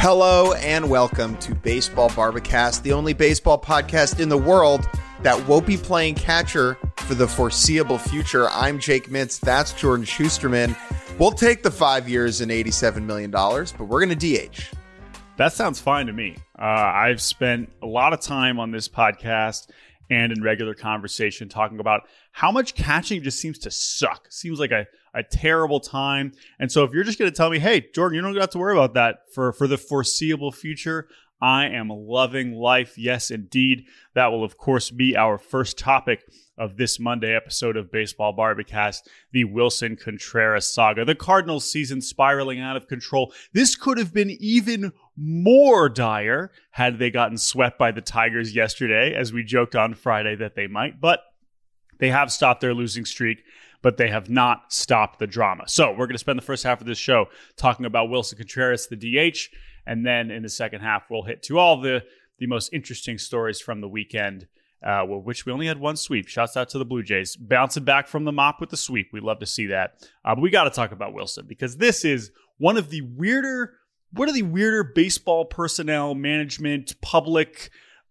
Hello and welcome to Baseball Barbacast, the only baseball podcast in the world that won't be playing catcher for the foreseeable future. I'm Jake Mintz. That's Jordan Schusterman. We'll take the 5 years and $87 million, but we're going to DH. That sounds fine to me. I've spent a lot of time on this podcast and in regular conversation talking about how much catching just seems to suck. Seems like a terrible time. And so if you're just going to tell me, hey, Jordan, you don't have to worry about that for the foreseeable future, I am loving life. Yes, indeed. That will, of course, be our first topic of this Monday episode of Baseball Barbacast, the Willson Contreras saga. The Cardinals season spiraling out of control. This could have been even more dire had they gotten swept by the Tigers yesterday, as we joked on Friday that they might. But they have stopped their losing streak, but they have not stopped the drama. So we're going to spend the first half of this show talking about Willson Contreras, the DH, and then in the second half, we'll hit to all the most interesting stories from the weekend, which we only had one sweep. Shouts out to the Blue Jays. Bouncing back from the mop with the sweep. We love to see that. But we got to talk about Willson because this is one of the weirder baseball personnel, management, public,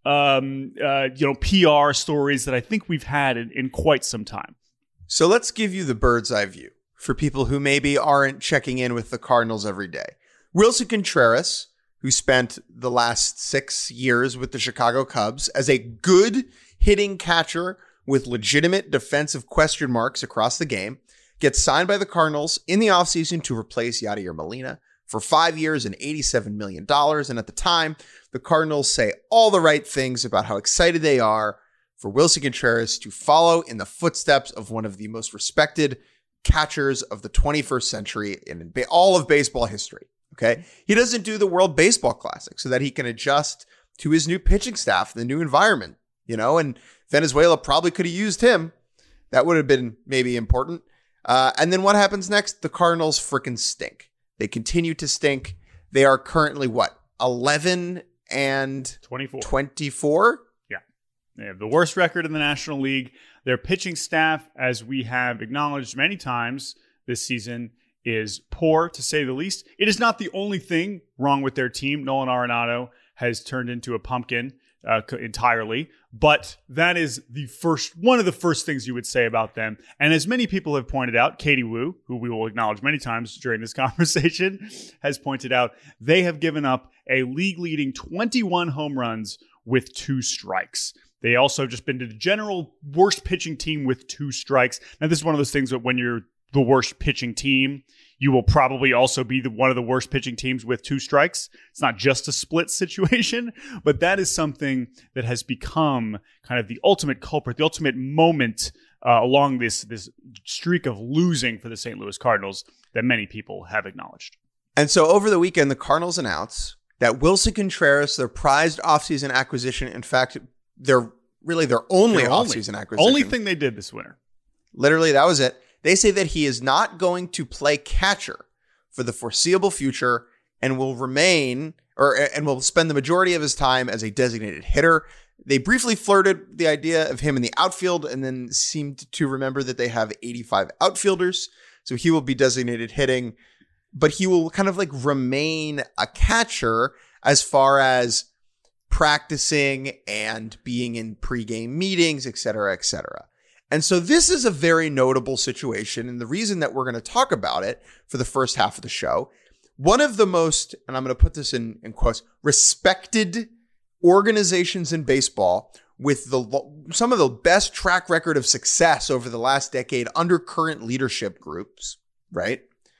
PR stories that I think we've had in quite some time. So let's give you the bird's eye view for people who maybe aren't checking in with the Cardinals every day. Willson Contreras, who spent the last 6 years with the Chicago Cubs as a good hitting catcher with legitimate defensive question marks across the game, gets signed by the Cardinals in the offseason to replace Yadier Molina for 5 years and $87 million. And at the time, the Cardinals say all the right things about how excited they are for Willson Contreras to follow in the footsteps of one of the most respected catchers of the 21st century in all of baseball history. Okay. He doesn't do the World Baseball Classic so that he can adjust to his new pitching staff, the new environment, and Venezuela probably could have used him. That would have been maybe important. And then what happens next? The Cardinals freaking stink. They continue to stink. They are currently 11 and 24? Yeah. They have the worst record in the National League. Their pitching staff, as we have acknowledged many times this season, is poor, to say the least. It is not the only thing wrong with their team. Nolan Arenado has turned into a pumpkin entirely, but that is one of the first things you would say about them. And as many people have pointed out, Katie Woo, who we will acknowledge many times during this conversation, has pointed out they have given up a league-leading 21 home runs with 2 strikes. They also have just been the general worst pitching team with 2 strikes. Now, this is one of those things that when you're the worst pitching team, you will probably also be one of the worst pitching teams with 2 strikes. It's not just a split situation, but that is something that has become kind of the ultimate culprit, the ultimate moment along this streak of losing for the St. Louis Cardinals that many people have acknowledged. And so over the weekend, the Cardinals announced that Willson Contreras, their prized offseason acquisition, in fact, they're really their only offseason acquisition. Only thing they did this winter. Literally, that was it. They say that he is not going to play catcher for the foreseeable future and will remain and will spend the majority of his time as a designated hitter. They briefly flirted the idea of him in the outfield and then seemed to remember that they have 85 outfielders. So he will be designated hitting, but he will kind of remain a catcher as far as practicing and being in pregame meetings, et cetera, et cetera. And so this is a very notable situation. And the reason that we're going to talk about it for the first half of the show, one of the most, and I'm going to put this in quotes, respected organizations in baseball with some of the best track record of success over the last decade under current leadership groups, right?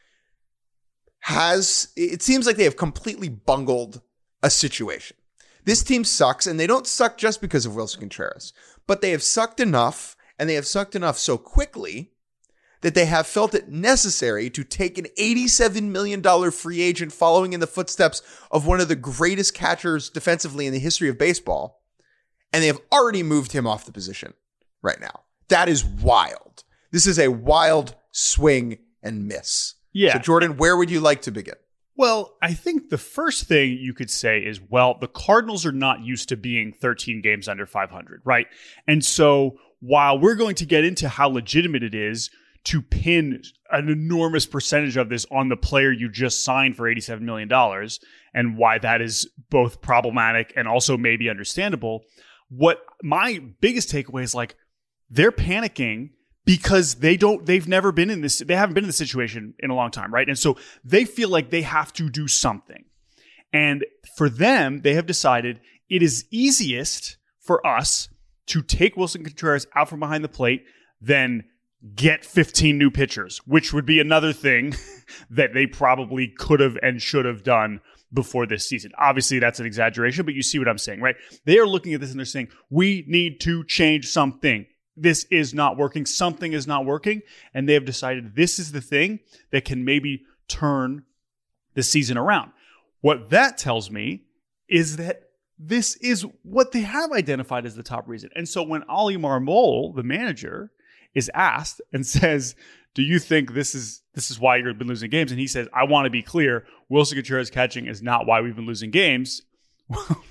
It seems like they have completely bungled a situation. This team sucks, and they don't suck just because of Willson Contreras, but they have sucked enough. And they have sucked enough so quickly that they have felt it necessary to take an $87 million free agent following in the footsteps of one of the greatest catchers defensively in the history of baseball. And they have already moved him off the position right now. That is wild. This is a wild swing and miss. Yeah. So Jordan, where would you like to begin? Well, I think the first thing you could say is, the Cardinals are not used to being 13 games under 500, right? And so while we're going to get into how legitimate it is to pin an enormous percentage of this on the player you just signed for $87 million and why that is both problematic and also maybe understandable. What my biggest takeaway is like, they're panicking because they haven't been in this situation in a long time, right? And so they feel like they have to do something. And for them, they have decided it is easiest for us to take Willson Contreras out from behind the plate than get 15 new pitchers, which would be another thing that they probably could have and should have done before this season. Obviously, that's an exaggeration, but you see what I'm saying, right? They are looking at this and they're saying, we need to change something. This is not working. Something is not working. And they have decided this is the thing that can maybe turn the season around. What that tells me is that this is what they have identified as the top reason. And so when Oli Marmol, the manager, is asked and says, do you think this is why you've been losing games? And he says, I want to be clear, Willson Contreras catching is not why we've been losing games. Well,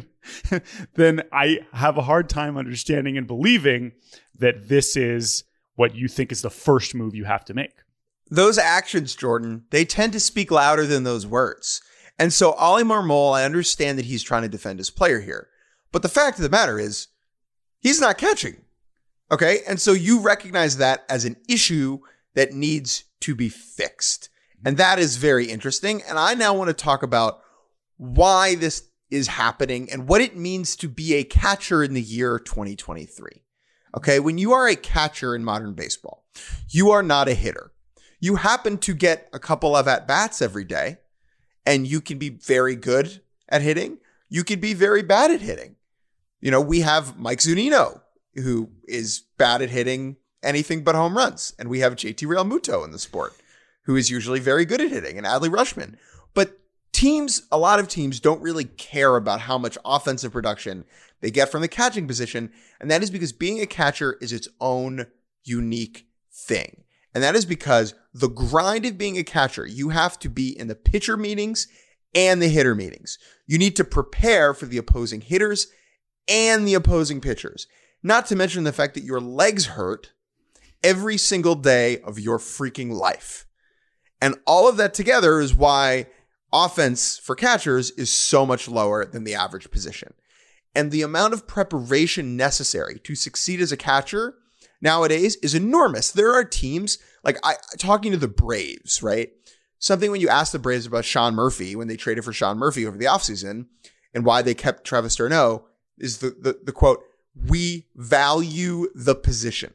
then I have a hard time understanding and believing that this is what you think is the first move you have to make. Those actions, Jordan, they tend to speak louder than those words. And so Oli Marmol, I understand that he's trying to defend his player here. But the fact of the matter is, he's not catching. Okay? And so you recognize that as an issue that needs to be fixed. And that is very interesting. And I now want to talk about why this is happening and what it means to be a catcher in the year 2023. Okay? When you are a catcher in modern baseball, you are not a hitter. You happen to get a couple of at-bats every day, and you can be very good at hitting. You can be very bad at hitting. You know, we have Mike Zunino, who is bad at hitting anything but home runs. And we have JT Realmuto in the sport, who is usually very good at hitting, and Adley Rutschman. But a lot of teams don't really care about how much offensive production they get from the catching position. And that is because being a catcher is its own unique thing. And that is because the grind of being a catcher, you have to be in the pitcher meetings and the hitter meetings. You need to prepare for the opposing hitters and the opposing pitchers. Not to mention the fact that your legs hurt every single day of your freaking life. And all of that together is why offense for catchers is so much lower than the average position. And the amount of preparation necessary to succeed as a catcher nowadays is enormous. There are teams like talking to the Braves, right? Something when you ask the Braves about Sean Murphy, when they traded for Sean Murphy over the offseason and why they kept Travis d'Arnaud is the quote, we value the position.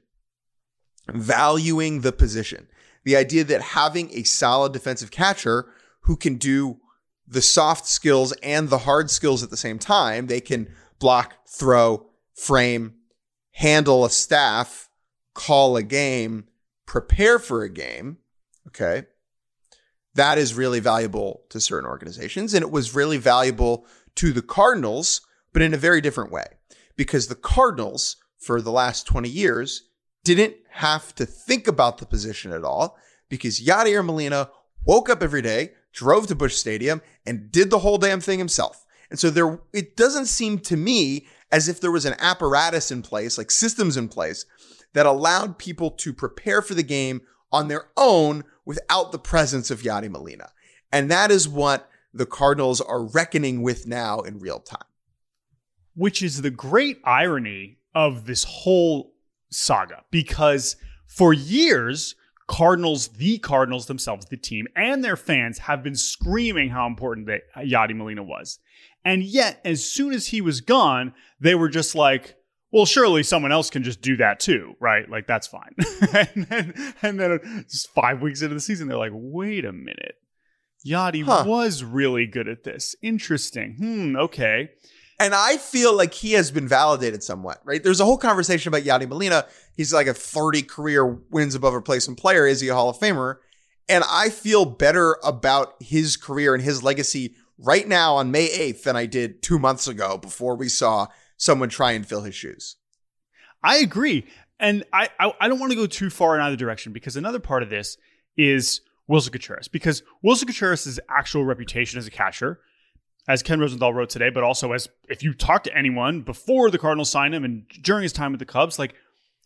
Valuing the position. The idea that having a solid defensive catcher who can do the soft skills and the hard skills at the same time, they can block, throw, frame, handle a staff, call a game, prepare for a game, okay? That is really valuable to certain organizations, and it was really valuable to the Cardinals, but in a very different way. Because the Cardinals, for the last 20 years, didn't have to think about the position at all because Yadier Molina woke up every day, drove to Busch Stadium, and did the whole damn thing himself. And so it doesn't seem to me as if there was an apparatus in place, like systems in place, that allowed people to prepare for the game on their own without the presence of Yadier Molina. And that is what the Cardinals are reckoning with now in real time. Which is the great irony of this whole saga, because for years, the Cardinals themselves, the team, and their fans have been screaming how important Yadier Molina was. And yet, as soon as he was gone, they were just like, well, surely someone else can just do that too, right? Like, that's fine. and then just 5 weeks into the season, they're like, wait a minute. Yadi was really good at this. Interesting. Okay. And I feel like he has been validated somewhat, right? There's a whole conversation about Yadier Molina. He's like a 30 career wins above replacement player. Is he a Hall of Famer? And I feel better about his career and his legacy right now on May 8th than I did 2 months ago before we saw someone try and fill his shoes. I agree. And I don't want to go too far in either direction because another part of this is Willson Contreras. Because Willson Contreras' actual reputation as a catcher, as Ken Rosenthal wrote today, but also as if you talk to anyone before the Cardinals signed him and during his time with the Cubs, like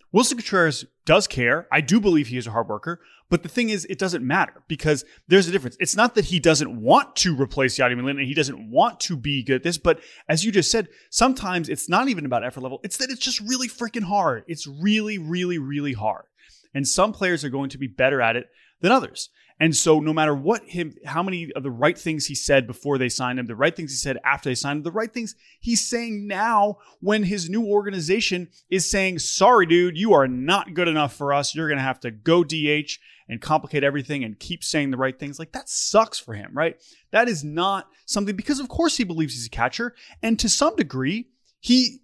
Willson Contreras does care. I do believe he is a hard worker. But the thing is, it doesn't matter because there's a difference. It's not that he doesn't want to replace Yadi Molina and he doesn't want to be good at this. But as you just said, sometimes it's not even about effort level. It's that it's just really freaking hard. It's really, really, really hard. And some players are going to be better at it than others. And so no matter how many of the right things he said before they signed him, the right things he said after they signed him, the right things he's saying now when his new organization is saying, sorry, dude, you are not good enough for us. You're going to have to go DH and complicate everything and keep saying the right things. Like, that sucks for him, right? That is not something, because of course he believes he's a catcher. And to some degree, he's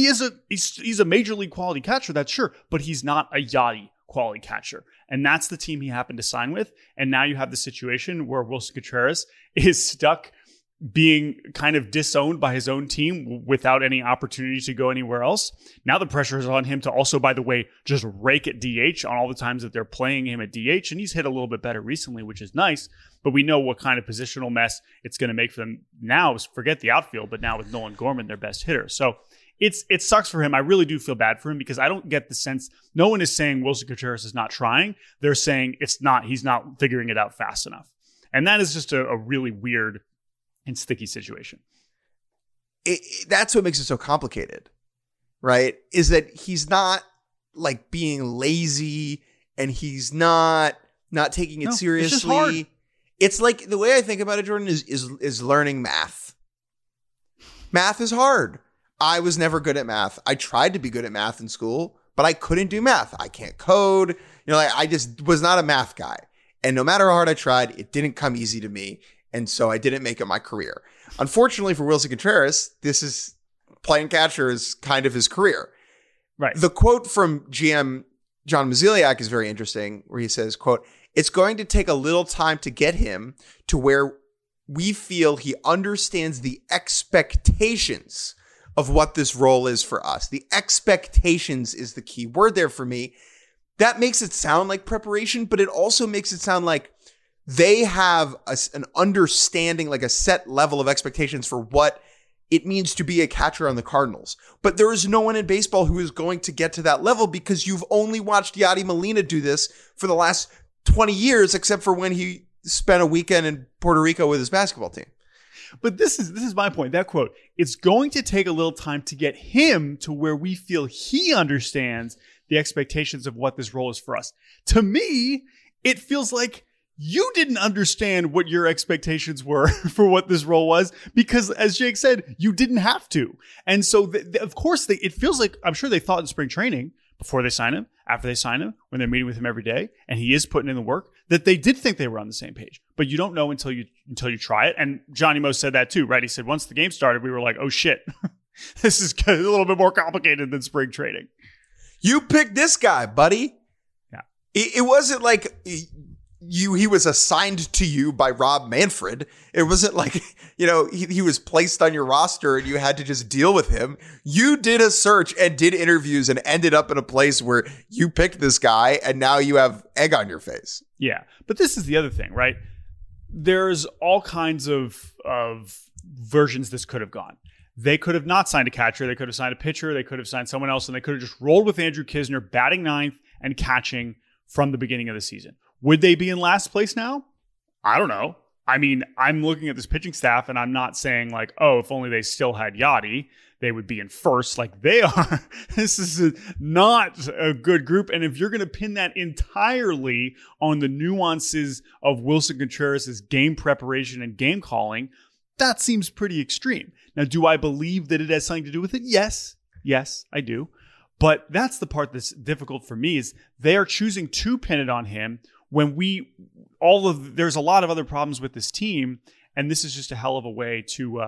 a major league quality catcher, that's sure, but he's not a Yadi quality catcher. And that's the team he happened to sign with. And now you have the situation where Willson Contreras is stuck being kind of disowned by his own team without any opportunity to go anywhere else. Now the pressure is on him to also, by the way, just rake at DH on all the times that they're playing him at DH. And he's hit a little bit better recently, which is nice. But we know what kind of positional mess it's going to make for them now. Forget the outfield, but now with Nolan Gorman, their best hitter. So it sucks for him. I really do feel bad for him because I don't get the sense. No one is saying Willson Contreras is not trying. They're saying he's not figuring it out fast enough. And that is just a really weird and sticky situation. That's what makes it so complicated, right? Is that he's not like being lazy and he's not taking it seriously. It's just hard. It's like, the way I think about it, Jordan, is learning math. Math is hard. I was never good at math. I tried to be good at math in school, but I couldn't do math. I can't code. I just was not a math guy. And no matter how hard I tried, it didn't come easy to me. And so I didn't make it my career. Unfortunately for Willson Contreras, this is playing catcher is kind of his career. Right. The quote from GM John Mozeliak is very interesting, where he says, quote, "It's going to take a little time to get him to where we feel he understands the expectations of what this role is for us." The expectations is the key word there for me. That makes it sound like preparation, but it also makes it sound like they have an understanding, like a set level of expectations for what it means to be a catcher on the Cardinals. But there is no one in baseball who is going to get to that level because you've only watched Yadi Molina do this for the last 20 years, except for when he spent a weekend in Puerto Rico with his basketball team. But this is my point. That quote, it's going to take a little time to get him to where we feel he understands the expectations of what this role is for us. To me, it feels like you didn't understand what your expectations were for what this role was because, as Jake said, you didn't have to. And so, of course, it feels like, I'm sure they thought in spring training, before they sign him, after they sign him, when they're meeting with him every day, and he is putting in the work, that they did think they were on the same page. But you don't know until you try it. And Johnny Mo said that too, right? He said, once the game started, we were like, oh shit, this is a little bit more complicated than spring training. You picked this guy, buddy. Yeah. It wasn't like he was assigned to you by Rob Manfred. It wasn't like, he was placed on your roster and you had to just deal with him. You did a search and did interviews and ended up in a place where you picked this guy and now you have egg on your face. Yeah. But this is the other thing, right? There's all kinds of versions this could have gone. They could have not signed a catcher. They could have signed a pitcher. They could have signed someone else, and they could have just rolled with Andrew Knizner batting ninth and catching from the beginning of the season. Would they be in last place now? I don't know. I mean, I'm looking at this pitching staff, and I'm not saying like, oh, if only they still had Yadi, they would be in first like they are. This is not a good group. And if you're going to pin that entirely on the nuances of Willson Contreras' game preparation and game calling, that seems pretty extreme. Now, do I believe that it has something to do with it? Yes. Yes, I do. But that's the part that's difficult for me is they are choosing to pin it on him when there's a lot of other problems with this team. And this is just a hell of a way to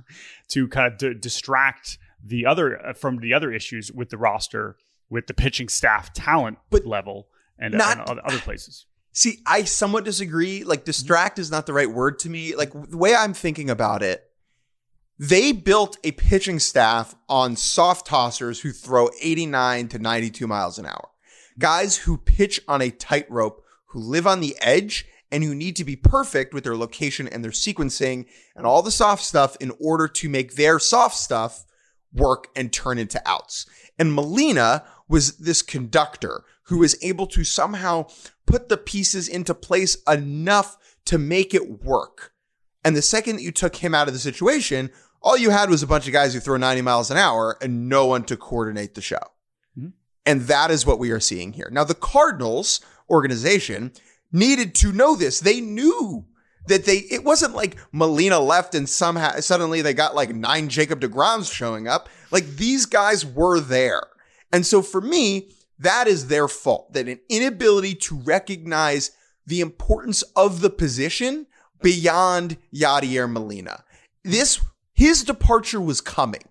kind of distract from the other issues with the roster, with the pitching staff talent level and other places. See, I somewhat disagree. Like, distract is not the right word to me. Like, the way I'm thinking about it, they built a pitching staff on soft tossers who throw 89 to 92 miles an hour. Guys who pitch on a tightrope, who live on the edge, and who need to be perfect with their location and their sequencing and all the soft stuff in order to make their soft stuff work and turn into outs. And Molina was this conductor who was able to somehow put the pieces into place enough to make it work. And the second that you took him out of the situation, all you had was a bunch of guys who throw 90 miles an hour and no one to coordinate the show. Mm-hmm. And that is what we are seeing here. Now, the Cardinals organization needed to know this. They knew that it wasn't like Molina left and somehow suddenly they got like 9 Jacob deGroms showing up. Like, these guys were there. And so for me, that is their fault, that an inability to recognize the importance of the position beyond Yadier Molina. His departure was coming.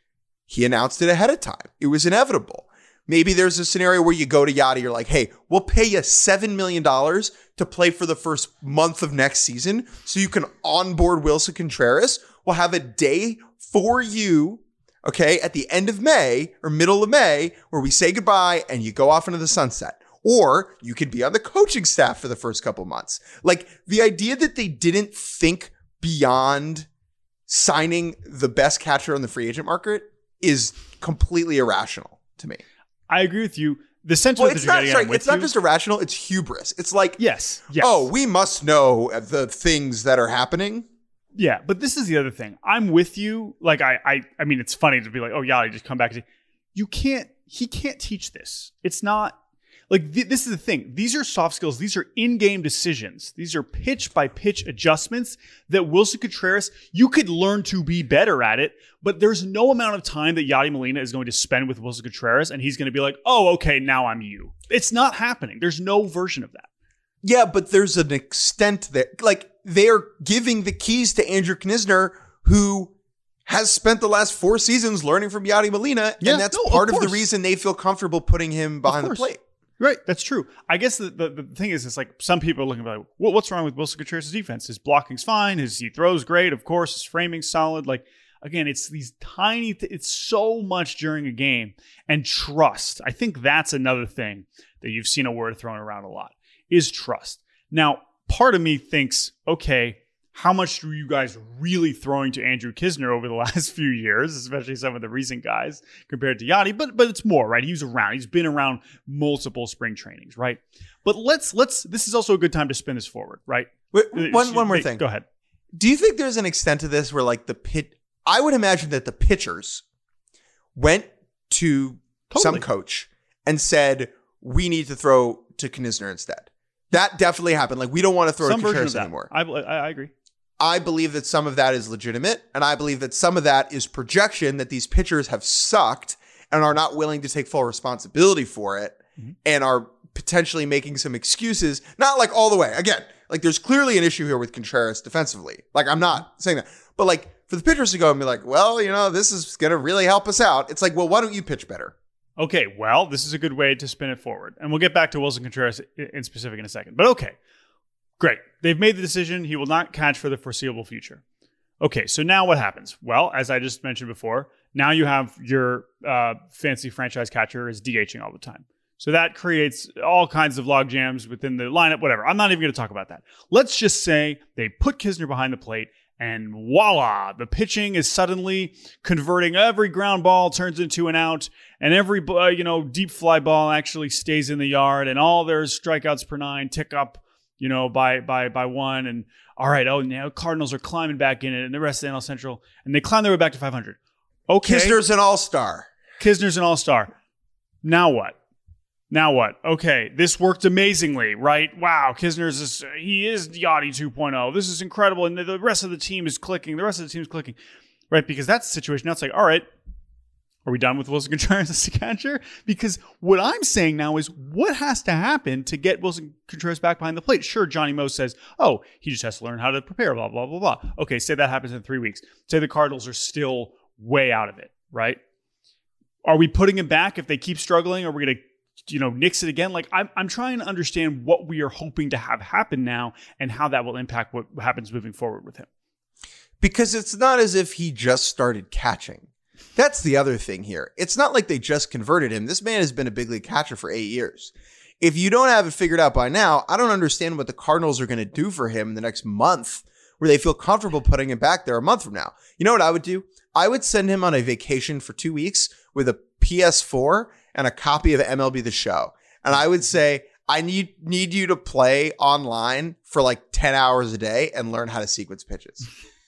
He announced it ahead of time. It was inevitable. Maybe there's a scenario where you go to Yadi, you're like, hey, we'll pay you $7 million to play for the first month of next season so you can onboard Wilson Contreras. We'll have a day for you, okay, at the end of May or middle of May where we say goodbye and you go off into the sunset. Or you could be on the coaching staff for the first couple months. Like, the idea that they didn't think beyond signing the best catcher on the free agent market is completely irrational to me. I agree with you. The sentiment it's not just irrational, it's hubris. It's like, yes. Oh, we must know the things that are happening. Yeah, but this is the other thing. I'm with you. Like, I mean, it's funny to be like, oh, yeah, just come back. He can't teach this. It's not. Like, this is the thing. These are soft skills. These are in-game decisions. These are pitch-by-pitch adjustments that Wilson Contreras, you could learn to be better at it, but there's no amount of time that Yadi Molina is going to spend with Wilson Contreras, and he's going to be like, oh, okay, now I'm you. It's not happening. There's no version of that. Yeah, but there's an extent that, like, they're giving the keys to Andrew Knizner, who has spent the last 4 seasons learning from Yadi Molina, and that's part of the reason they feel comfortable putting him behind the plate. Right, that's true. I guess the thing is, it's like some people are looking at like, what's wrong with Wilson Contreras' defense? His blocking's fine. He throws great, of course. His framing's solid. Like, again, it's these tiny. It's so much during a game, and trust. I think that's another thing that you've seen a word thrown around a lot is trust. Now, part of me thinks, okay, how much are you guys really throwing to Andrew Knizner over the last few years, especially some of the recent guys compared to Yadi? But it's more, right? He's around. He's been around multiple spring trainings, right? But let's. This is also a good time to spin this forward, right? One more thing. Go ahead. Do you think there's an extent to this where, like, I would imagine that the pitchers went to some coach and said, we need to throw to Knizner instead. That definitely happened. Like, we don't want to throw to Contreras anymore. I agree. I believe that some of that is legitimate, and I believe that some of that is projection, that these pitchers have sucked and are not willing to take full responsibility for it, and are potentially making some excuses. Not like all the way. Again, like, there's clearly an issue here with Contreras defensively. Like, I'm not saying that. But, like, for the pitchers to go and be like, well, you know, this is going to really help us out. It's like, well, why don't you pitch better? Okay, well, this is a good way to spin it forward. And we'll get back to Wilson Contreras in specific in a second. But okay. Great. They've made the decision. He will not catch for the foreseeable future. Okay, so now what happens? Well, as I just mentioned before, now you have your fancy franchise catcher is DHing all the time. So that creates all kinds of log jams within the lineup, whatever. I'm not even going to talk about that. Let's just say they put Knizner behind the plate and voila, the pitching is suddenly converting. Every ground ball turns into an out, and every deep fly ball actually stays in the yard, and all their strikeouts per 9 tick up, by 1. And all right, now Cardinals are climbing back in it, and the rest of the NL Central, and they climb their way back to 500. Okay. Knizner's an all-star. Now what? Okay, this worked amazingly, right? Wow, he is Yadi 2.0. This is incredible, and the rest of the team is clicking. Right? Because that's the situation. Now it's like, all right, are we done with Wilson Contreras as a catcher? Because what I'm saying now is what has to happen to get Wilson Contreras back behind the plate? Sure, Johnny Mo says, oh, he just has to learn how to prepare, blah, blah, blah, blah. Okay, say that happens in 3 weeks. Say the Cardinals are still way out of it, right? Are we putting him back if they keep struggling? Are we going to nix it again? Like, I'm trying to understand what we are hoping to have happen now and how that will impact what happens moving forward with him. Because it's not as if he just started catching. That's the other thing here. It's not like they just converted him. This man has been a big league catcher for 8 years. If you don't have it figured out by now, I don't understand what the Cardinals are going to do for him in the next month where they feel comfortable putting him back there a month from now. You know what I would do? I would send him on a vacation for 2 weeks with a PS4 and a copy of MLB The Show. And I would say, I need you to play online for like 10 hours a day and learn how to sequence pitches.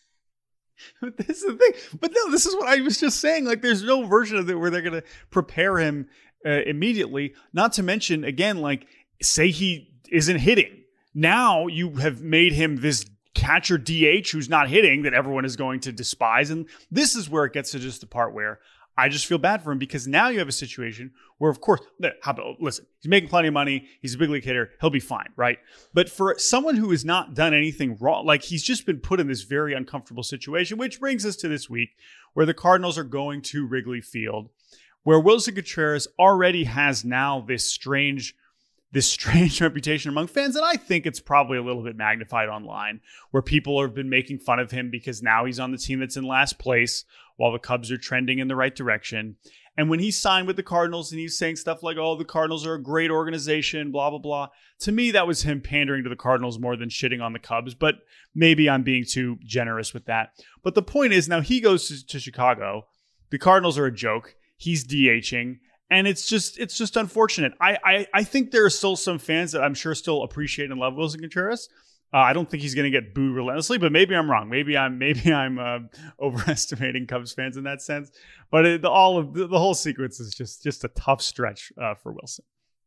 But this is the thing. But no, this is what I was just saying. Like, there's no version of it where they're going to prepare him immediately. Not to mention, again, like, say he isn't hitting. Now you have made him this catcher DH who's not hitting that everyone is going to despise. And this is where it gets to just the part where I just feel bad for him, because now you have a situation where, of course, listen, he's making plenty of money. He's a big league hitter. He'll be fine, right? But for someone who has not done anything wrong, like, he's just been put in this very uncomfortable situation, which brings us to this week where the Cardinals are going to Wrigley Field, where Wilson Contreras already has now this strange reputation among fans. And I think it's probably a little bit magnified online, where people have been making fun of him because now he's on the team that's in last place while the Cubs are trending in the right direction. And when he signed with the Cardinals and he's saying stuff like, oh, the Cardinals are a great organization, blah, blah, blah. To me, that was him pandering to the Cardinals more than shitting on the Cubs. But maybe I'm being too generous with that. But the point is, now he goes to Chicago. The Cardinals are a joke. He's DHing. And it's just unfortunate. I think there are still some fans that I'm sure still appreciate and love Wilson Contreras. I don't think he's going to get booed relentlessly, but maybe I'm wrong. Maybe I'm overestimating Cubs fans in that sense. But the whole sequence is just a tough stretch for Wilson.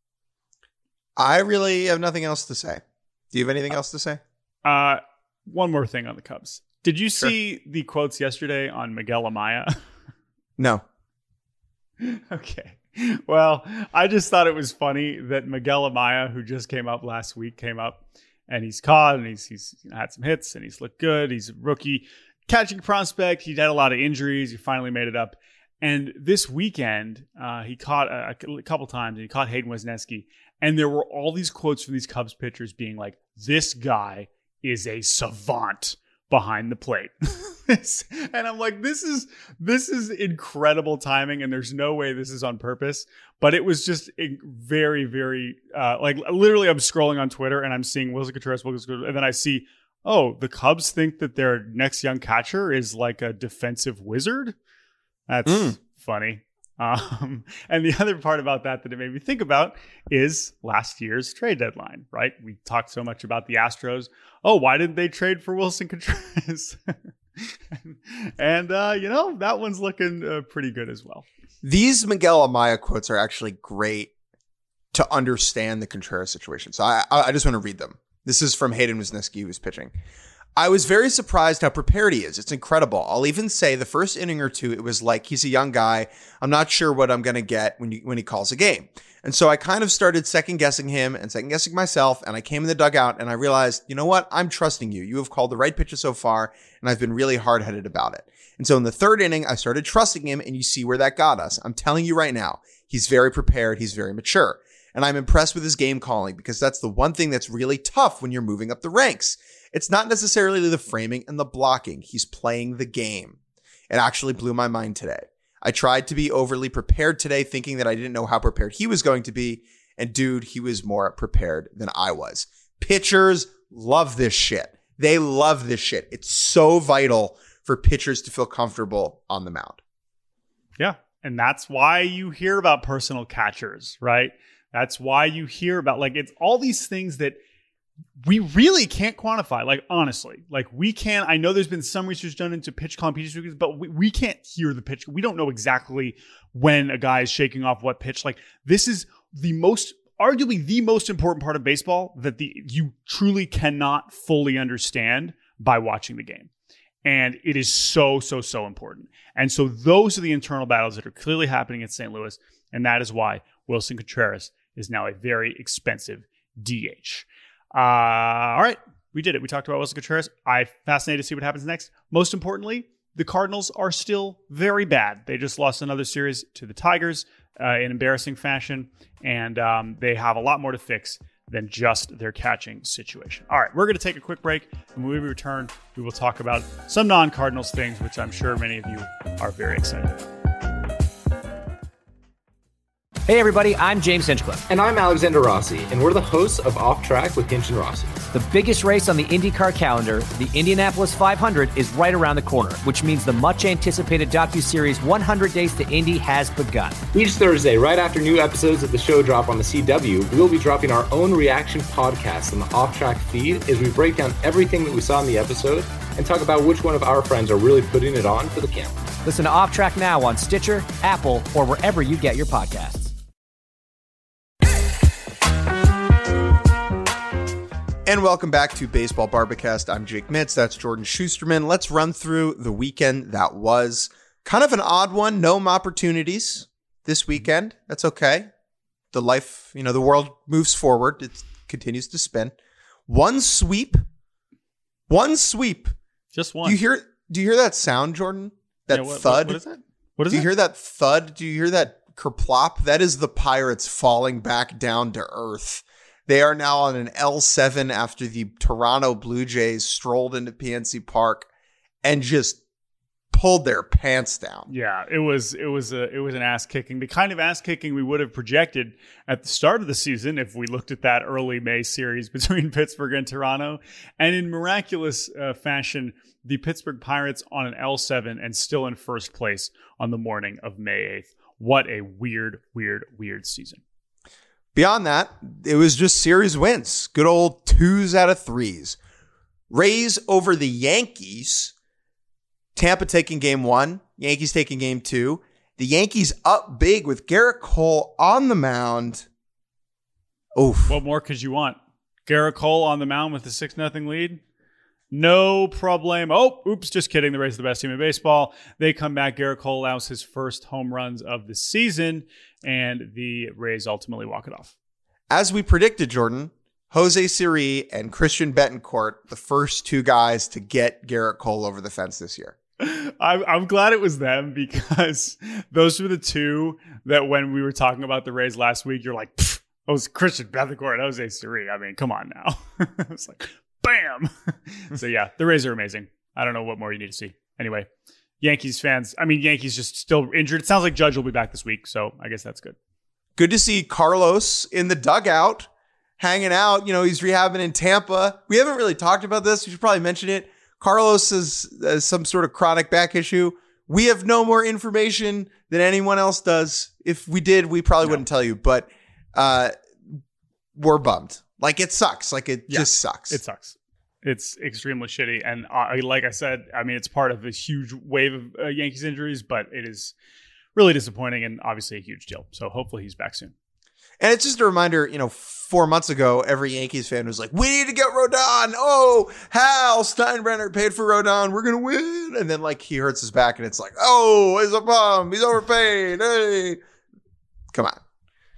I really have nothing else to say. Do you have anything else to say? One more thing on the Cubs. Did you see the quotes yesterday on Miguel Amaya? No. Okay. Well, I just thought it was funny that Miguel Amaya, who just came up last week, came up and he's caught and he's had some hits and he's looked good. He's a rookie catching prospect. He'd had a lot of injuries. He finally made it up. And this weekend, he caught a couple times and he caught Hayden Wesneski. And there were all these quotes from these Cubs pitchers being like, this guy is a savant behind the plate. And I'm like, this is incredible timing, and there's no way this is on purpose. But it was just very, very like, literally I'm scrolling on Twitter and I'm seeing Wilson Contreras, and then I see, oh, the Cubs think that their next young catcher is like a defensive wizard. That's funny. And the other part about that it made me think about is last year's trade deadline, right? We talked so much about the Astros. Oh, why didn't they trade for Wilson Contreras? and that one's looking pretty good as well. These Miguel Amaya quotes are actually great to understand the Contreras situation. So I just want to read them. This is from Hayden Wesneski, who's pitching. I was very surprised how prepared he is. It's incredible. I'll even say the first inning or two, it was like, he's a young guy. I'm not sure what I'm going to get when he calls a game. And so I kind of started second guessing him and second guessing myself. And I came in the dugout and I realized, you know what? I'm trusting you. You have called the right pitches so far. And I've been really hard-headed about it. And so in the third inning, I started trusting him, and you see where that got us. I'm telling you right now, he's very prepared. He's very mature. And I'm impressed with his game calling, because that's the one thing that's really tough when you're moving up the ranks. It's not necessarily the framing and the blocking. He's playing the game. It actually blew my mind today. I tried to be overly prepared today, thinking that I didn't know how prepared he was going to be. And dude, he was more prepared than I was. Pitchers love this shit. They love this shit. It's so vital for pitchers to feel comfortable on the mound. Yeah. And that's why you hear about personal catchers, right? That's why you hear about, like, it's all these things that we really can't quantify. Like, honestly, like, we can't. I know there's been some research done into pitch calling, but we can't hear the pitch. We don't know exactly when a guy is shaking off what pitch. Like, this is arguably the most important part of baseball that you truly cannot fully understand by watching the game. And it is so, so, so important. And so those are the internal battles that are clearly happening at St. Louis. And that is why Wilson Contreras is now a very expensive DH. All right, we did it. We talked about Wilson Contreras. I'm fascinated to see what happens next. Most importantly, the Cardinals are still very bad. They just lost another series to the Tigers in embarrassing fashion, and they have a lot more to fix than just their catching situation. All right, we're going to take a quick break, and when we return, we will talk about some non-Cardinals things, which I'm sure many of you are very excited about. Hey everybody, I'm James Hinchcliffe. And I'm Alexander Rossi, and we're the hosts of Off Track with Hinch and Rossi. The biggest race on the IndyCar calendar, the Indianapolis 500, is right around the corner, which means the much-anticipated docuseries 100 Days to Indy has begun. Each Thursday, right after new episodes of the show drop on the CW, we'll be dropping our own reaction podcast on the Off Track feed as we break down everything that we saw in the episode and talk about which one of our friends are really putting it on for the camera. Listen to Off Track now on Stitcher, Apple, or wherever you get your podcasts. And welcome back to Baseball Barbacast. I'm Jake Mitz. That's Jordan Schusterman. Let's run through the weekend that was. Kind of an odd one. No opportunities this weekend. That's okay. The world moves forward. It continues to spin. One sweep. Just one. Do you hear that sound, Jordan? That thud? What is that? What is Do that? you hear that thud? Do you hear that kerplop? That is the Pirates falling back down to earth. They are now on an L7 after the Toronto Blue Jays strolled into PNC Park and just pulled their pants down. Yeah, it was an ass kicking. The kind of ass kicking we would have projected at the start of the season if we looked at that early May series between Pittsburgh and Toronto. And in miraculous fashion, the Pittsburgh Pirates on an L7 and still in first place on the morning of May 8th. What a weird season. Beyond that, it was just series wins. Good old 2s out of 3s. Rays over the Yankees. Tampa taking game 1. Yankees taking game 2. The Yankees up big with Garrett Cole on the mound. Oof. What more could you want? Garrett Cole on the mound with a 6-0 lead? No problem. Oh, oops, just kidding. The Rays are the best team in baseball. They come back. Garrett Cole allows his first home runs of the season, and the Rays ultimately walk it off. As we predicted, Jordan, Jose Siri and Christian Betancourt, the first two guys to get Garrett Cole over the fence this year. I'm glad it was them because those were the two that when we were talking about the Rays last week, you're like, it was Christian Betancourt and Jose Siri. I mean, come on now. It's like, bam. So yeah, the Rays are amazing. I don't know what more you need to see. Anyway, Yankees just still injured. It sounds like Judge will be back this week, so I guess that's good. Good to see Carlos in the dugout, hanging out. He's rehabbing in Tampa. We haven't really talked about this. We should probably mention it. Carlos has some sort of chronic back issue. We have no more information than anyone else does. If we did, we probably wouldn't tell you, but we're bummed. Like, it sucks. Like, it just sucks. It sucks. It's extremely shitty. And like I said, I mean, it's part of this huge wave of Yankees injuries, but it is really disappointing and obviously a huge deal. So hopefully he's back soon. And it's just a reminder, 4 months ago, every Yankees fan was like, we need to get Rodon. Oh, Hal Steinbrenner paid for Rodon. We're going to win. And then he hurts his back and it's like, oh, he's a bum. He's overpaid. Hey, come on.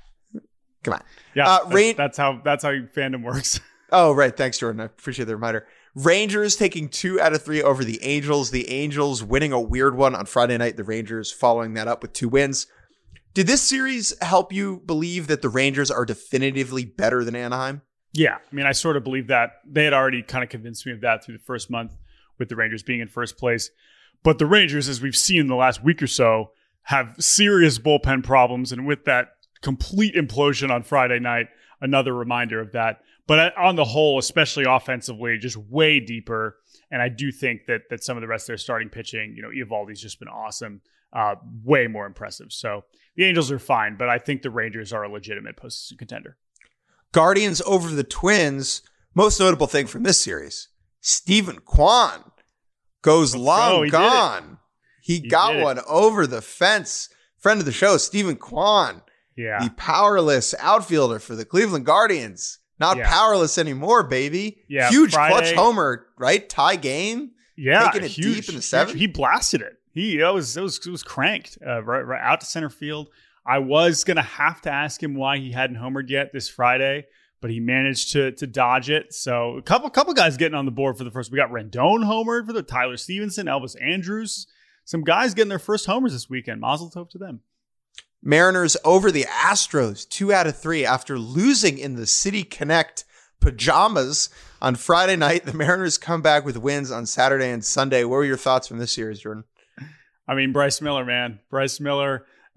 Yeah, that's how fandom works. Oh, right. Thanks, Jordan. I appreciate the reminder. Rangers taking 2 out of 3 over the Angels. The Angels winning a weird one on Friday night. The Rangers following that up with 2 wins. Did this series help you believe that the Rangers are definitively better than Anaheim? Yeah. I mean, I sort of believe that. They had already kind of convinced me of that through the first month with the Rangers being in first place. But the Rangers, as we've seen in the last week or so, have serious bullpen problems. And with that complete implosion on Friday night, another reminder of that. But on the whole, especially offensively, just way deeper. And I do think that some of the rest of their starting pitching, Eovaldi's just been awesome, way more impressive. So the Angels are fine, but I think the Rangers are a legitimate postseason contender. Guardians over the Twins. Most notable thing from this series, Stephen Kwan goes long gone. He got one over the fence. Friend of the show, Stephen Kwan. Yeah. The powerless outfielder for the Cleveland Guardians. Not powerless anymore, baby. Yeah, huge Friday, clutch homer, right? Tie game. Yeah, taking it deep in the 7th. He blasted it. It was cranked right out to center field. I was gonna have to ask him why he hadn't homered yet this Friday, but he managed to dodge it. So a couple guys getting on the board for the first. We got Rendon homered for the Tyler Stevenson, Elvis Andrus. Some guys getting their first homers this weekend. Mazel tov to them. Mariners over the Astros, 2 out of 3 after losing in the City Connect pajamas on Friday night. The Mariners come back with wins on Saturday and Sunday. What were your thoughts from this series, Jordan? I mean, Bryce Miller, man. Bryce Miller,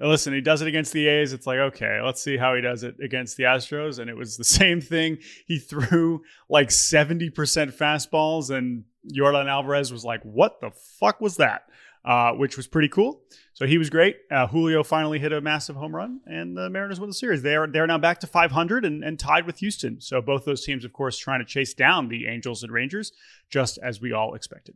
Listen, he does it against the A's. It's like, okay, let's see how he does it against the Astros. And it was the same thing. He threw like 70% fastballs, and Yordan Alvarez was like, what the fuck was that? Which was pretty cool. So he was great. Julio finally hit a massive home run, and the Mariners won the series. They're now back to 500 and tied with Houston. So both those teams, of course, trying to chase down the Angels and Rangers, just as we all expected.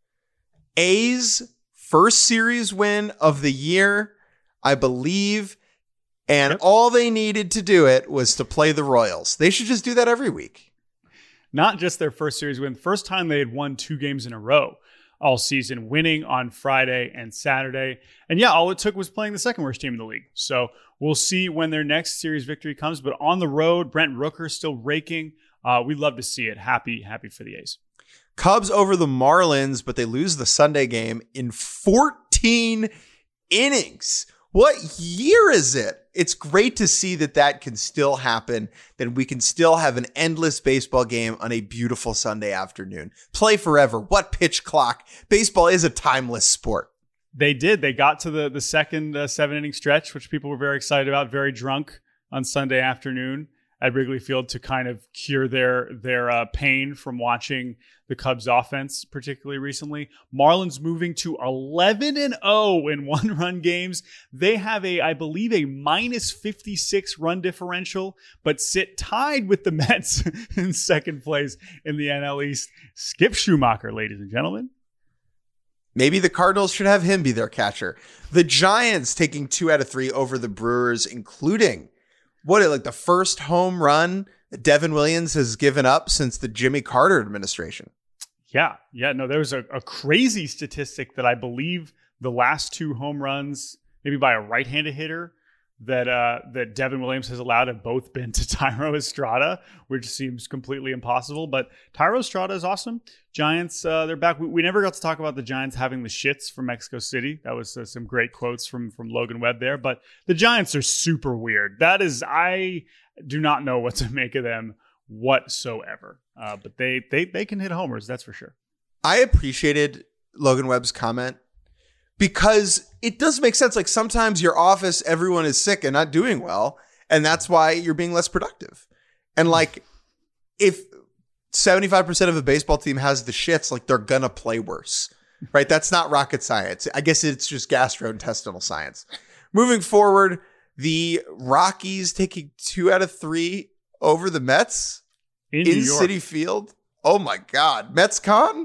A's first series win of the year, I believe, and all they needed to do it was to play the Royals. They should just do that every week. Not just their first series win. First time they had won 2 games in a row all season, winning on Friday and Saturday. And yeah, all it took was playing the second worst team in the league. So we'll see when their next series victory comes. But on the road, Brent Rooker still raking. We'd love to see it. Happy for the A's. Cubs over the Marlins, but they lose the Sunday game in 14 innings. What year is it? It's great to see that can still happen, that we can still have an endless baseball game on a beautiful Sunday afternoon. Play forever. What pitch clock? Baseball is a timeless sport. They did. They got to the second 7-inning stretch, which people were very excited about, very drunk on Sunday afternoon at Wrigley Field to kind of cure their pain from watching the Cubs offense, particularly recently. Marlins moving to 11-0 in 1-run games. They have I believe a minus 56 run differential, but sit tied with the Mets in second place in the NL East. Skip Schumacher, ladies and gentlemen. Maybe the Cardinals should have him be their catcher. The Giants taking 2 out of 3 over the Brewers, including the first home run that Devin Williams has given up since the Jimmy Carter administration. Yeah. No, there was a crazy statistic that I believe the last 2 home runs, maybe by a right-handed hitter, that Devin Williams has allowed have both been to Thairo Estrada, which seems completely impossible. But Thairo Estrada is awesome. Giants, they're back. We never got to talk about the Giants having the shits from Mexico City. That was some great quotes from Logan Webb there. But the Giants are super weird. I do not know what to make of them whatsoever. But they can hit homers, that's for sure. I appreciated Logan Webb's comment because it does make sense. Like sometimes your office, everyone is sick and not doing well, and that's why you're being less productive. And like if 75% of a baseball team has the shits, like they're gonna play worse, right? That's not rocket science. I guess it's just gastrointestinal science. Moving forward, the Rockies taking 2 out of 3 over the Mets in Citi Field. Oh my God, MetsCon?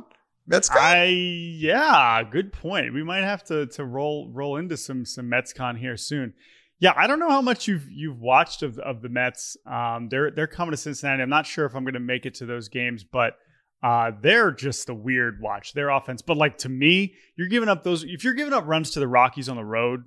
Yeah, good point. We might have to roll into some MetsCon here soon. Yeah, I don't know how much you've watched of the Mets. They're coming to Cincinnati. I'm not sure if I'm going to make it to those games, but they're just a weird watch. Their offense, but like to me, if you're giving up runs to the Rockies on the road,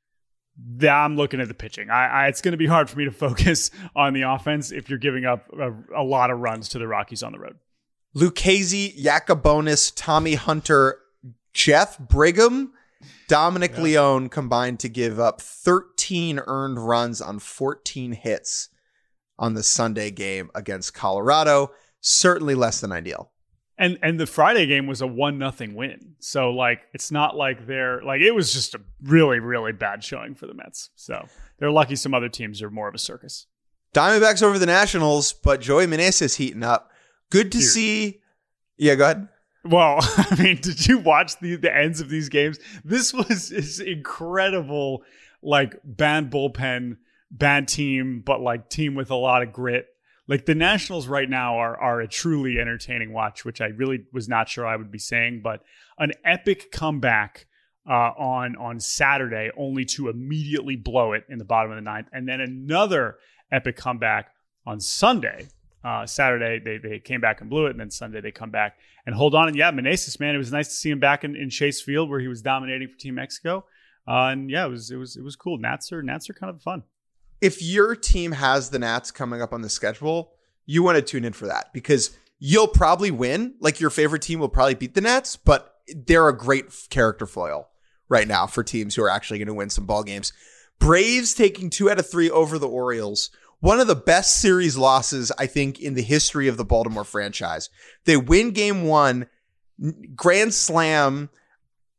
I'm looking at the pitching. It's going to be hard for me to focus on the offense if you're giving up a lot of runs to the Rockies on the road. Lucchesi, Yacobonis, Tommy Hunter, Jeff Brigham, Dominic Leone combined to give up 13 earned runs on 14 hits on the Sunday game against Colorado. Certainly less than ideal. And the Friday game was a 1-0 win. So like it's not like it was just a really, really bad showing for the Mets. So they're lucky some other teams are more of a circus. Diamondbacks over the Nationals, but Joey Meneses heating up. Good to see. Yeah, go ahead. Well, I mean, did you watch the ends of these games? This was incredible, like bad bullpen, bad team, but like team with a lot of grit. Like the Nationals right now are a truly entertaining watch, which I really was not sure I would be saying, but an epic comeback on Saturday, only to immediately blow it in the bottom of the 9th, and then another epic comeback on Sunday. Saturday, they came back and blew it, and then Sunday they come back and hold on. And yeah, Meneses, man, it was nice to see him back in Chase Field where he was dominating for Team Mexico. And yeah, it was cool. Nats are kind of fun. If your team has the Nats coming up on the schedule, you want to tune in for that because you'll probably win. Like your favorite team will probably beat the Nats, but they're a great character foil right now for teams who are actually going to win some ball games. Braves taking 2 out of 3 over the Orioles. One of the best series losses, I think, in the history of the Baltimore franchise. They win game 1, grand slam,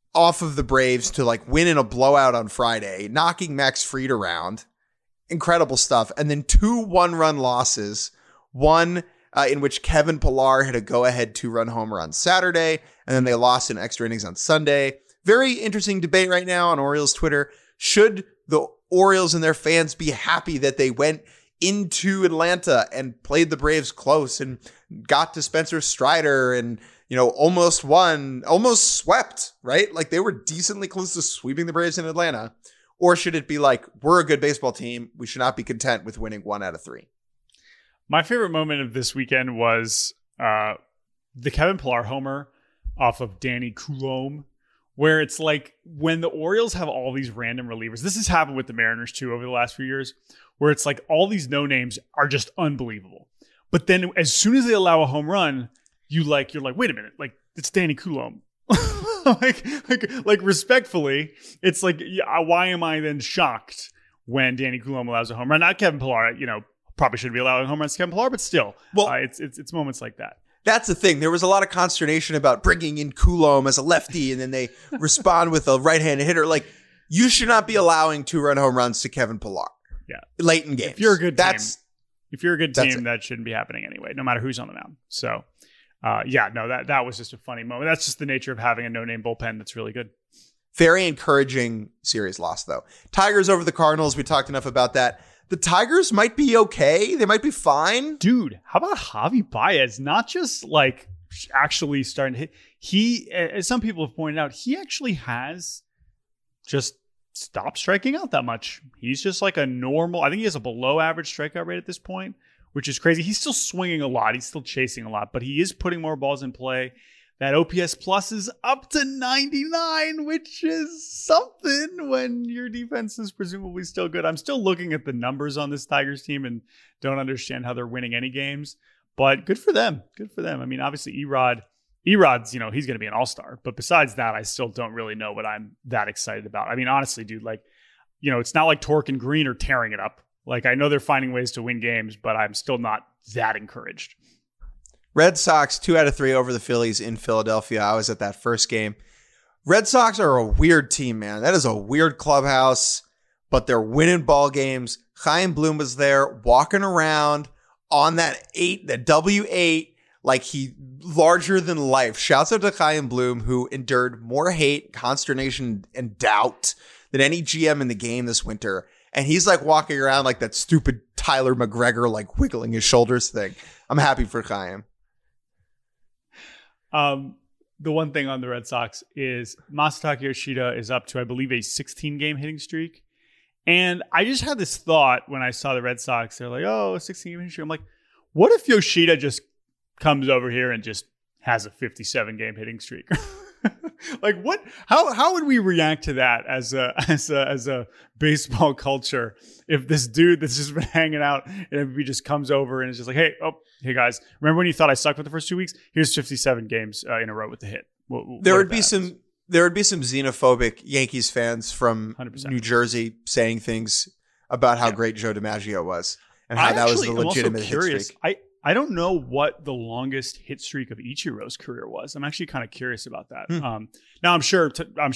off of the Braves to like win in a blowout on Friday, knocking Max Fried around. Incredible stuff. And then 2 one-run losses. One in which Kevin Pillar hit a go-ahead 2-run homer on Saturday, and then they lost in extra innings on Sunday. Very interesting debate right now on Orioles Twitter. Should the Orioles and their fans be happy that they went into Atlanta and played the Braves close and got to Spencer Strider and, almost won, almost swept, right? Like they were decently close to sweeping the Braves in Atlanta. Or should it be like, we're a good baseball team. We should not be content with winning 1 out of 3. My favorite moment of this weekend was the Kevin Pillar homer off of Danny Coulombe, where it's like when the Orioles have all these random relievers. This has happened with the Mariners too over the last few years, where it's like all these no names are just unbelievable. But then as soon as they allow a home run, you're like, wait a minute, like it's Danny Coulombe. like respectfully, it's like, why am I then shocked when Danny Coulombe allows a home run? Not Kevin Pillar, probably shouldn't be allowing home runs to Kevin Pillar, but still, it's moments like that. That's the thing. There was a lot of consternation about bringing in Coulombe as a lefty, and then they respond with a right-handed hitter. Like, you should not be allowing 2-run home runs to Kevin Pillar. Yeah, late in games. If you're a good team, that shouldn't be happening anyway, no matter who's on the mound. So, that was just a funny moment. That's just the nature of having a no-name bullpen that's really good. Very encouraging series loss, though. Tigers over the Cardinals. We talked enough about that. The Tigers might be okay. They might be fine. Dude, how about Javi Baez? Not just like actually starting to hit. He, as some people have pointed out, he actually has just stopped striking out that much. He's just like a normal, I think he has a below average strikeout rate at this point, which is crazy. He's still swinging a lot. He's still chasing a lot, but he is putting more balls in play. That OPS plus is up to 99, which is something when your defense is presumably still good. I'm still looking at the numbers on this Tigers team and don't understand how they're winning any games, but good for them. Good for them. I mean, obviously Erod's, he's going to be an all-star, but besides that, I still don't really know what I'm that excited about. I mean, honestly, dude, it's not like Torque and Green are tearing it up. Like, I know they're finding ways to win games, but I'm still not that encouraged. Red Sox 2 out of 3 over the Phillies in Philadelphia. I was at that first game. Red Sox are a weird team, man. That is a weird clubhouse, but they're winning ball games. Chaim Bloom was there walking around on that W8, like he larger than life. Shouts out to Chaim Bloom, who endured more hate, consternation, and doubt than any GM in the game this winter. And he's like walking around like that stupid Tyler McGregor, like wiggling his shoulders thing. I'm happy for Chaim. The one thing on the Red Sox is Masataka Yoshida is up to, I believe, a 16-game hitting streak. And I just had this thought when I saw the Red Sox. They're like, 16-game hitting streak. I'm like, what if Yoshida just comes over here and just has a 57-game hitting streak? Like, what? How would we react to that as a baseball culture if this dude that's just been hanging out and if he just comes over and is just like, hey guys, remember when you thought I sucked for the first 2 weeks? Here's 57 games in a row with the hit. There would be some xenophobic Yankees fans from 100%. New Jersey saying things about how great Joe DiMaggio was and how that was the legitimate hit streak. I don't know what the longest hit streak of Ichiro's career was. I'm actually kind of curious about that. Now I'm sure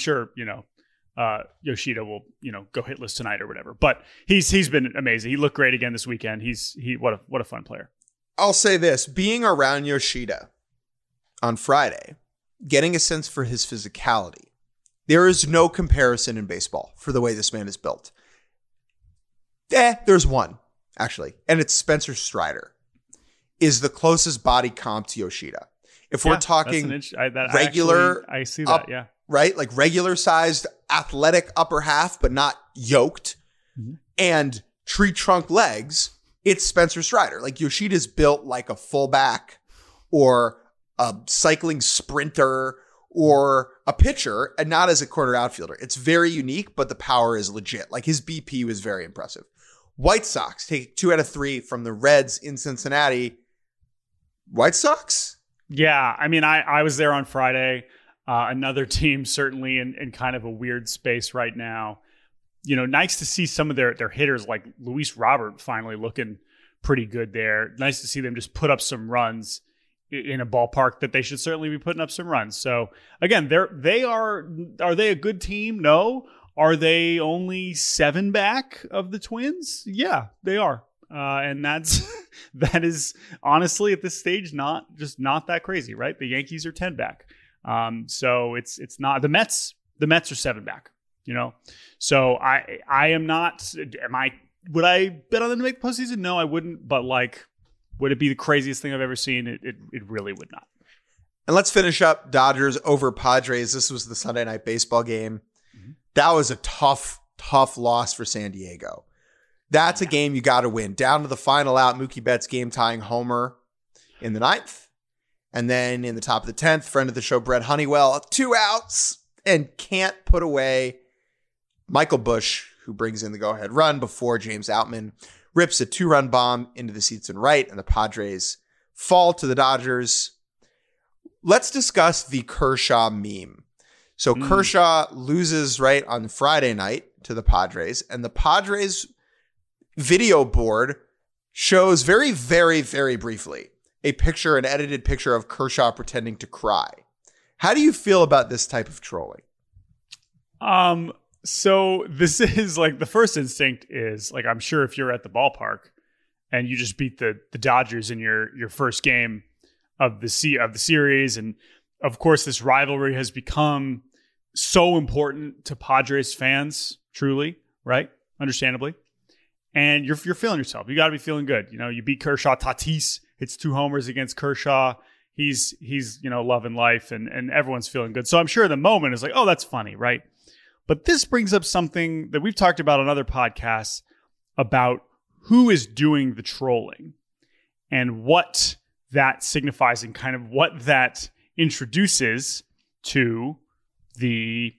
Yoshida will go hitless tonight or whatever. But he's been amazing. He looked great again this weekend. What a fun player. I'll say this: being around Yoshida on Friday, getting a sense for his physicality, there is no comparison in baseball for the way this man is built. There's one actually, and it's Spencer Strider. Is the closest body comp to Yoshida. If we're talking regular, I see that, yeah. Right? Like regular sized athletic upper half, but not yoked, and tree trunk legs, it's Spencer Strider. Like Yoshida's built like a fullback or a cycling sprinter or a pitcher and not as a corner outfielder. It's very unique, but the power is legit. Like his BP was very impressive. White Sox take 2 out of 3 from the Reds in Cincinnati. White Sox? Yeah, I mean, I was there on Friday. Another team certainly in kind of a weird space right now. Nice to see some of their hitters like Luis Robert finally looking pretty good there. Nice to see them just put up some runs in a ballpark that they should certainly be putting up some runs. So again, are they a good team? No. Are they only 7 back of the Twins? Yeah, they are. And that is honestly at this stage not that crazy, right? The Yankees are 10 back. So it's not the Mets are 7 back, So I am not, would I bet on them to make the postseason? No, I wouldn't. But would it be the craziest thing I've ever seen? It really would not. And let's finish up Dodgers over Padres. This was the Sunday Night Baseball game. Mm-hmm. That was a tough loss for San Diego. That's a game you got to win. Down to the final out, Mookie Betts game-tying homer in the 9th. And then in the top of the 10th, friend of the show, Brett Honeywell, 2 outs and can't put away Michael Busch, who brings in the go-ahead run before James Outman rips a 2-run bomb into the seats and right, and the Padres fall to the Dodgers. Let's discuss the Kershaw meme. So Kershaw loses right on Friday night to the Padres, and the Padres video board shows very, very, very briefly an edited picture of Kershaw pretending to cry. How do you feel about this type of trolling? So this is the first instinct is I'm sure if you're at the ballpark and you just beat the Dodgers in your first game of the series, and of course this rivalry has become so important to Padres fans, truly, right? Understandably. And you're feeling yourself. You got to be feeling good. You beat Kershaw. Tatis hits 2 homers against Kershaw. He's loving life, and everyone's feeling good. So I'm sure the moment is oh, that's funny, right? But this brings up something that we've talked about on other podcasts about who is doing the trolling and what that signifies and kind of what that introduces to the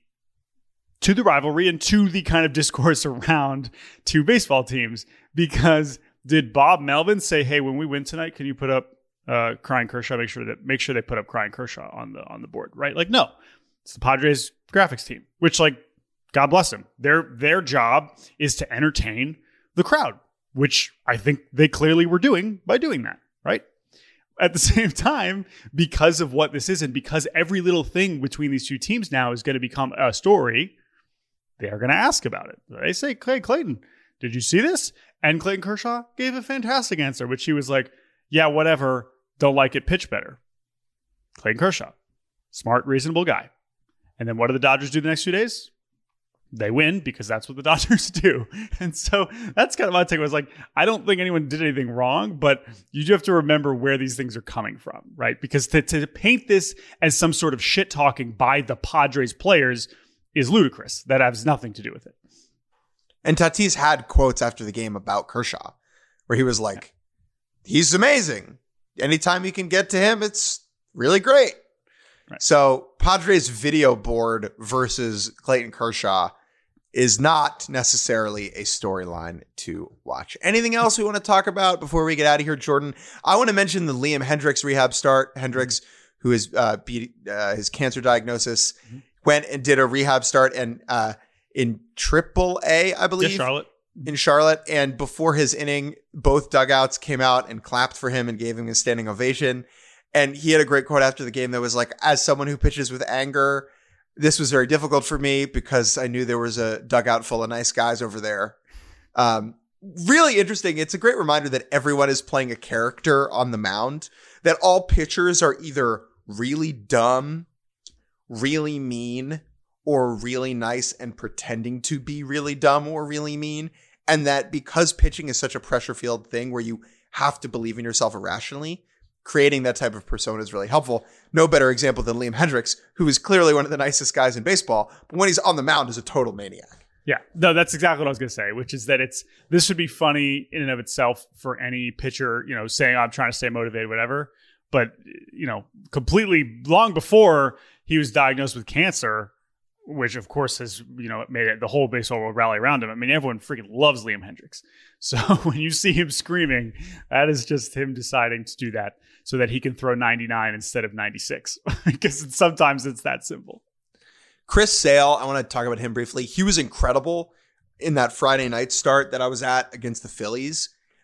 rivalry and to the kind of discourse around 2 baseball teams. Because did Bob Melvin say, hey, when we win tonight, can you put up Crying Kershaw? Make sure they put up Crying Kershaw on the board, right? No, it's the Padres graphics team, which God bless them. Their job is to entertain the crowd, which I think they clearly were doing by doing that, right? At the same time, because of what this is, and because every little thing between these 2 teams now is going to become a story, they are going to ask about it. They say, hey, Clayton, did you see this? And Clayton Kershaw gave a fantastic answer, which he was yeah, whatever. Don't like it. Pitch better. Clayton Kershaw, smart, reasonable guy. And then what do the Dodgers do the next 2 days? They win because that's what the Dodgers do. And so that's kind of my take was I don't think anyone did anything wrong, but you do have to remember where these things are coming from, right? Because to paint this as some sort of shit talking by the Padres players is ludicrous. That has nothing to do with it. And Tatis had quotes after the game about Kershaw where he was he's amazing. Anytime you can get to him, it's really great. Right. So Padres video board versus Clayton Kershaw is not necessarily a storyline to watch. Anything else we want to talk about before we get out of here, Jordan? I want to mention the Liam Hendriks rehab start. Hendriks, who has beat his cancer diagnosis, went and did a rehab start and in AAA, I believe. In Charlotte. And before his inning, both dugouts came out and clapped for him and gave him a standing ovation. And he had a great quote after the game that was as someone who pitches with anger, this was very difficult for me because I knew there was a dugout full of nice guys over there. Really interesting. It's a great reminder that everyone is playing a character on the mound, that all pitchers are either really dumb, really mean, or really nice and pretending to be really dumb or really mean. And that because pitching is such a pressure-filled thing where you have to believe in yourself irrationally, creating that type of persona is really helpful. No better example than Liam Hendriks, who is clearly one of the nicest guys in baseball, but when he's on the mound is a total maniac. Yeah, no, that's exactly what I was going to say, which is that this would be funny in and of itself for any pitcher, saying I'm trying to stay motivated, whatever. But, completely long before he was diagnosed with cancer, which of course has, made it the whole baseball world rally around him. I mean, everyone freaking loves Liam Hendriks. So when you see him screaming, that is just him deciding to do that so that he can throw 99 instead of 96, because sometimes it's that simple. Chris Sale, I want to talk about him briefly. He was incredible in that Friday night start that I was at against the Phillies,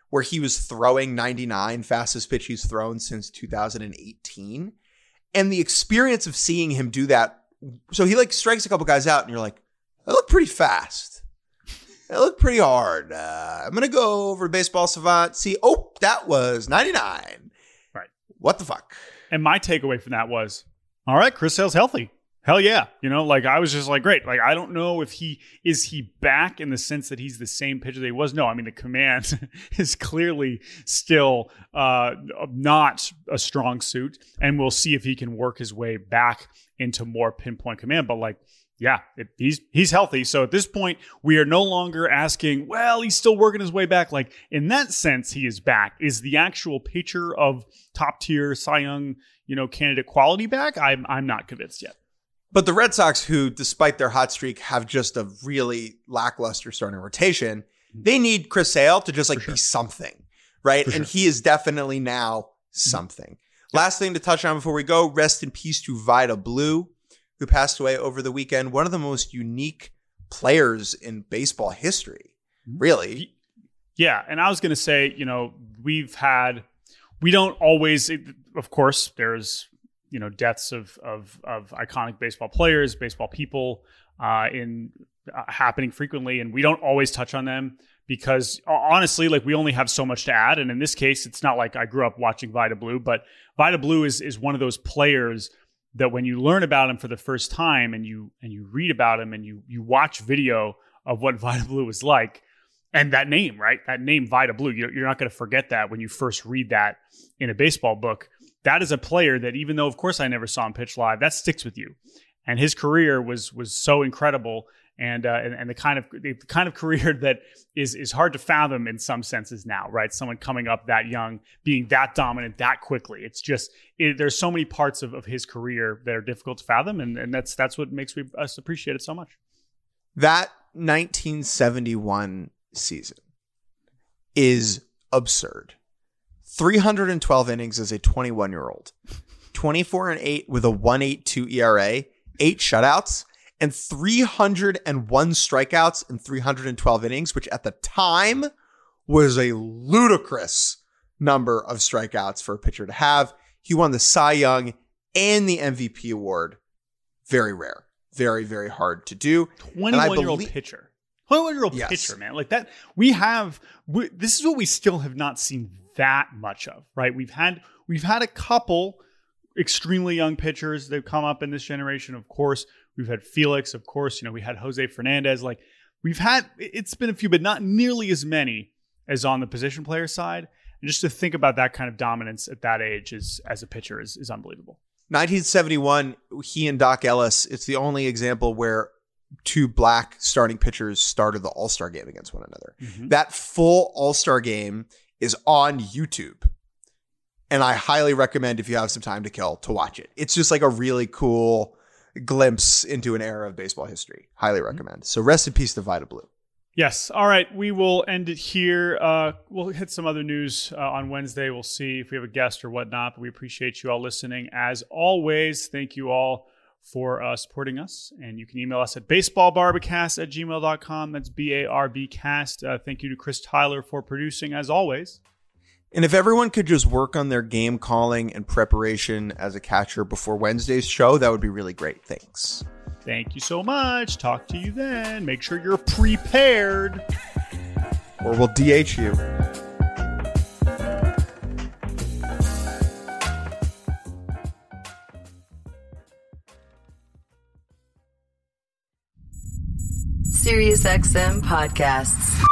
where he was throwing 99, fastest pitch he's thrown since 2018. And the experience of seeing him do that. So he like strikes a couple guys out and you're like, I look pretty fast. I look pretty hard. I'm going to go over to Baseball Savant, see, oh, that was 99. Right. What the fuck? And my takeaway from that was, all right, Chris Sale's healthy. Hell yeah. You know, like I was just like, great. Like, I don't know if is he back in the sense that he's the same pitcher that he was? No, I mean, the command is clearly still not a strong suit. And we'll see if he can work his way back into more pinpoint command. But like, yeah, he's healthy. So at this point, we are no longer asking, well, he's still working his way back. Like in that sense, he is back. Is the actual pitcher of top tier Cy Young, candidate quality back? I'm not convinced yet. But the Red Sox, who, despite their hot streak, have just a really lackluster starting rotation, they need Chris Sale to just be something, right? And he is definitely now something. Last thing to touch on before we go, rest in peace to Vida Blue, who passed away over the weekend. One of the most unique players in baseball history, really. Yeah, and I was going to say, we don't always, of course, there's deaths of iconic baseball players, baseball people happening frequently. And we don't always touch on them because honestly, like we only have so much to add. And in this case, it's not like I grew up watching Vida Blue, but Vida Blue is one of those players that when you learn about him for the first time and you read about him and you watch video of what Vida Blue was like, and that name, right? That name Vida Blue, you're not going to forget that when you first read that in a baseball book. That is a player that, even though, of course, I never saw him pitch live, that sticks with you. And his career was so incredible, and the kind of career that is hard to fathom in some senses now, right? Someone coming up that young, being that dominant that quickly. It's just there's so many parts of his career that are difficult to fathom, and that's what makes us appreciate it so much. That 1971 season is absurd. 312 innings as a 21-year-old, 24-8 with a 1.82 ERA, 8 shutouts, and 301 strikeouts in 312 innings, which at the time was a ludicrous number of strikeouts for a pitcher to have. He won the Cy Young and the MVP award. Very rare. Very, very hard to do. 21-year-old pitcher. 21-year-old pitcher, man. Like that, this is what we still have not seen that much of, right? We've had a couple extremely young pitchers that have come up in this generation. Of course, we've had Felix. Of course, we had Jose Fernandez. Like it's been a few, but not nearly as many as on the position player side. And just to think about that kind of dominance at that age as a pitcher is unbelievable. 1971, he and Doc Ellis, it's the only example where two black starting pitchers started the All-Star game against one another. Mm-hmm. That full All-Star game is on YouTube. And I highly recommend, if you have some time to kill, to watch it. It's just like a really cool glimpse into an era of baseball history. Highly recommend. So rest in peace to Vida Blue. Yes. All right. We will end it here. We'll hit some other news on Wednesday. We'll see if we have a guest or whatnot. But we appreciate you all listening. As always, thank you all for supporting us. And you can email us at baseballbarbacast@gmail.com. That's BARBcast. Thank you to Chris Tyler for producing, as always. And if everyone could just work on their game calling and preparation as a catcher before Wednesday's show, that would be really great. Thanks. Thank you so much. Talk to you then. Make sure you're prepared. Or we'll DH you. SiriusXM Podcasts.